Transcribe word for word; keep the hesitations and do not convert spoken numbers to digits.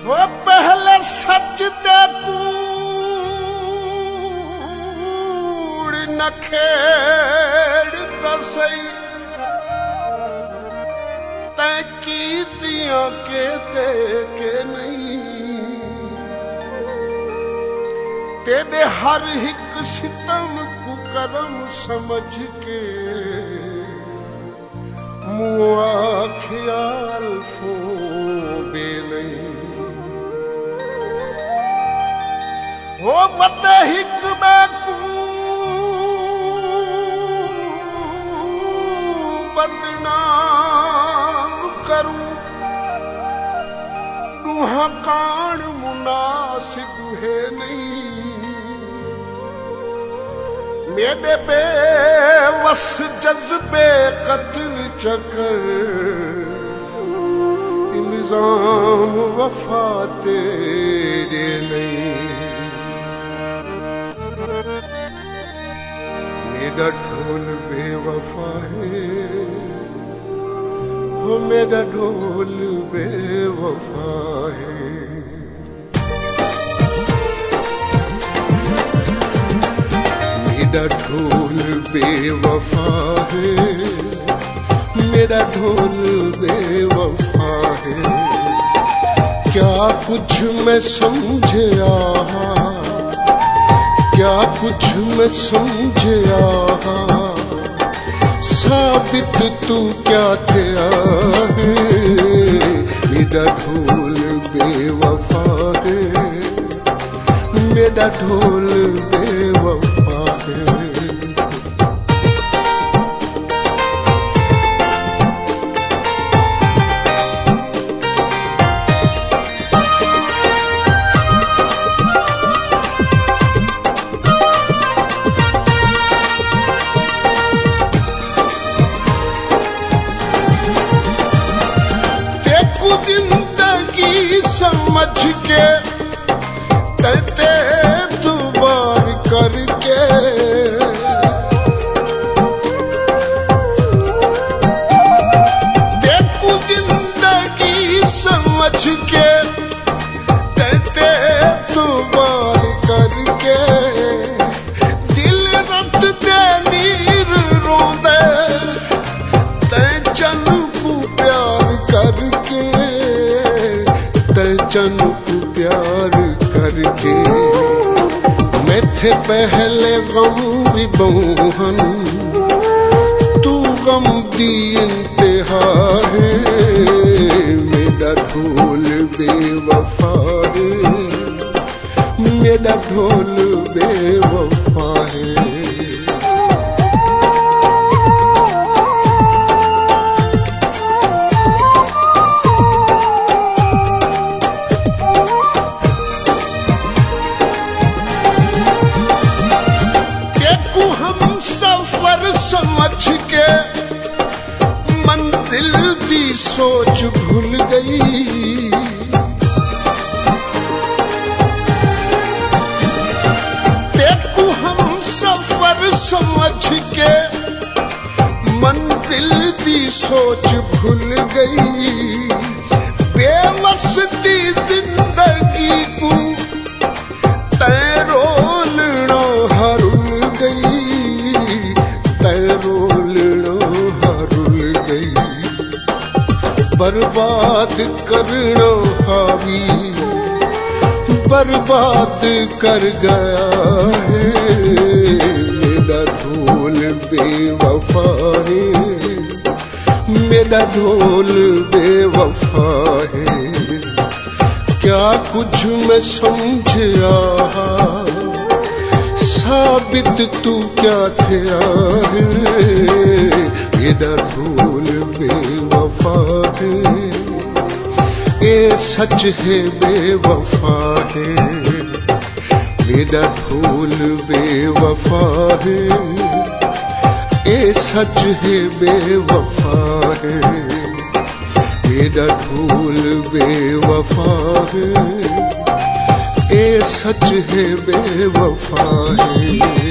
वो पहले सच ते कूड़ न खेड़ दसई तै कीतियां के ते के नहीं तेरे हर हिक सितम को करम समझ के मुआ ख्याल फो बे नहीं वो मत हिक बैकू बदनाम करूं दुहा कान मुनासिब है नहीं मेरे बेवस जज्बे कत्ल चकर इल्जाम वफा तेरे नहीं मेरा ढोल बेवफा है वो मेरा ढोल बेवफा है मेरा ढोल बेवफा है मेरा ढोल बेवफा है क्या कुछ मैं समझा क्या कुछ मैं समझा साबित तू क्या थे है मेरा ढोल बेवफा है मेरा ढोल बेवफा है जिंदगी समझ के कहते तू बार करके देखू जिंदगी समझ के कहते तू बार करके दिल रत दे नीर रोंदे ते चन को प्यार करके चन को प्यार करके मैं थे पहले गम विबोहन तू गम दी इंतहा है मेरा ढोल बेवफा है मेरा ढोल बेवफा है समझ के मंजिल दी सोच भूल गई देखो हम सफर समझ के मंजिल दी सोच भूल गई बेबस दी जिंदगी को तैरो लड़ो हरुल गई बर्बाद करना हावी बर्बाद कर गया है मेरा ढोल बेवफा है मेरा ढोल बेवफा है क्या कुछ मैं समझा साबित तू क्या थे मेरा ढोल बेवफा है ए सच है बेवफा है मेरा ढोल बेवफा है ए सच है बेवफा है मेरा ढोल बेवफा है ए सच है बेवफा है।